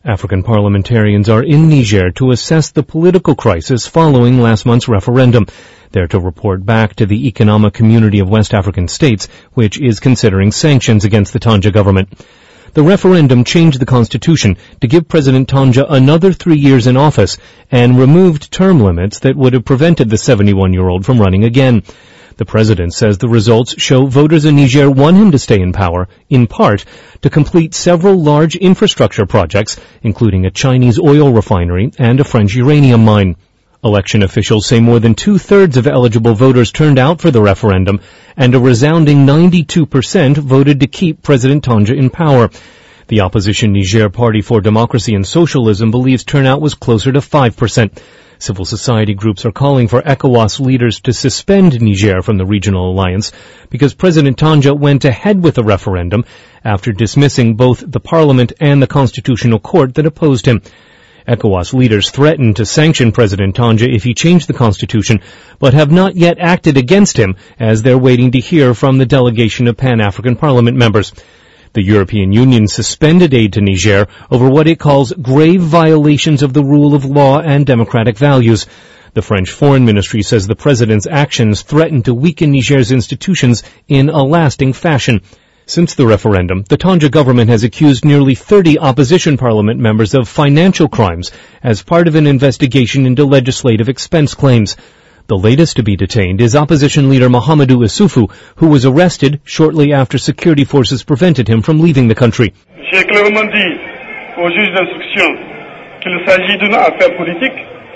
African parliamentarians are in Niger to assess the political crisis following last month's referendum. They're to report back to the Economic Community of West African States, which is considering sanctions against the Tanja government. The referendum changed the constitution to give President Tanja another 3 years in office and removed term limits that would have prevented the 71-year-old from running again. The president says the results show voters in Niger want him to stay in power, in part, to complete several large infrastructure projects, including a Chinese oil refinery and a French uranium mine. Election officials say more than two-thirds of eligible voters turned out for the referendum, and a resounding 92% voted to keep President Tanja in power. The opposition Niger Party for Democracy and Socialism believes turnout was closer to 5%. Civil society groups are calling for ECOWAS leaders to suspend Niger from the regional alliance because President Tanja went ahead with the referendum after dismissing both the parliament and the constitutional court that opposed him. ECOWAS leaders threatened to sanction President Tanja if he changed the constitution, but have not yet acted against him as they're waiting to hear from the delegation of Pan-African Parliament members. The European Union suspended aid to Niger over what it calls grave violations of the rule of law and democratic values. The French Foreign Ministry says the president's actions threaten to weaken Niger's institutions in a lasting fashion. Since the referendum, the Tanja government has accused nearly 30 opposition parliament members of financial crimes as part of an investigation into legislative expense claims. The latest to be detained is opposition leader Mahamadou Issoufou, who was arrested shortly after security forces prevented him from leaving the country. J'ai clairement dit au juge d'instruction qu'il s'agit d'une affaire politique.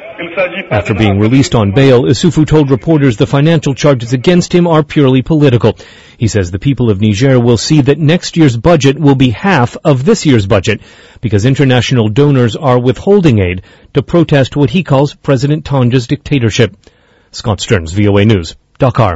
After being released on bail, Issoufou told reporters the financial charges against him are purely political. He says the people of Niger will see that next year's budget will be half of this year's budget because international donors are withholding aid to protest what he calls President Tanja's dictatorship. Scott Stearns, VOA News, Dakar.